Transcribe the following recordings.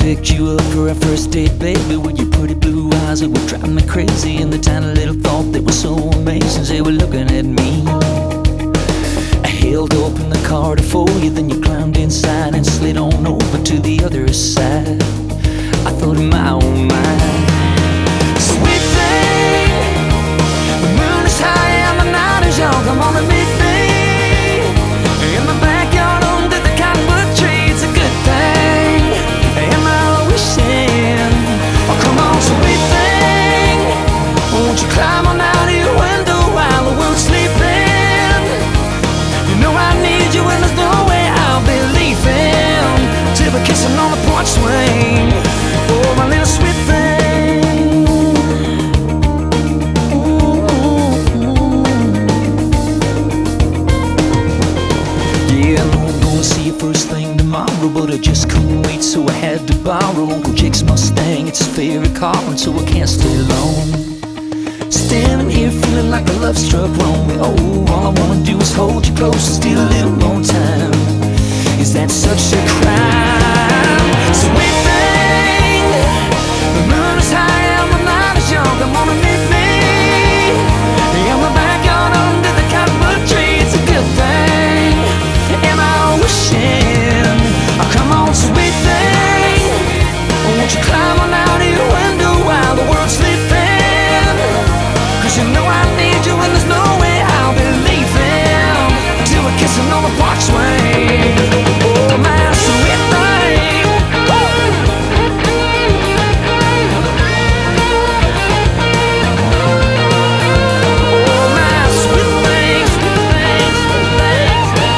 picked you up for our first date, baby, with your pretty blue eyes that were driving me crazy, and the tiny little thought that was so amazing, they were looking at me. I held open the car to for you, then you climbed inside and slid on over to the other side. I thought in my own mind, sweet thing, the moon is high and the night is young. Come on and meet me in the backyard under the cottonwood tree. It's a good thing, am I wishing? Oh, come on, sweet thing, won't you climb on out of your window while the world's sleeping? You know I need you and there's no way I'll be leaving till we're kissing on the porch swing. Oh, my little sweet thing. Yeah, I know I'm gonna see you first thing tomorrow, but I just couldn't wait, so I had to borrow Uncle Jake's Mustang. It's his favorite car, and so I can't stay long. Standing here feeling like a love struck wrong. Oh, all I wanna do is hold you close and steal a little more time. Is that such a crime? Sweet thing, the moon is high and the night is young. Come on and meet me in the backyard under the cottonwood tree. It's a good thing, am I wishing? Oh, come on, sweet thing, won't you climb on out of your window while the world's sleeping? 'Cause you know I need you and there's no way I'll be leaving till we're kissing on the porch swing. Oh, my sweet thing. Oh, my sweet thing, sweet thing, sweet thing, sweet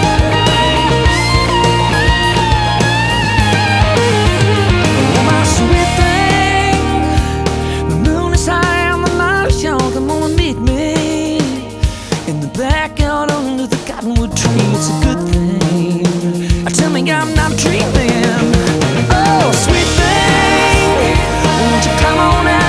thing. Oh, my sweet thing, the moon is high and the night is young. Come on and meet me in the backyard under the cottonwood tree. It's a good thing. Tell me I'm not dreaming. Oh, sweet thing, won't you come on out?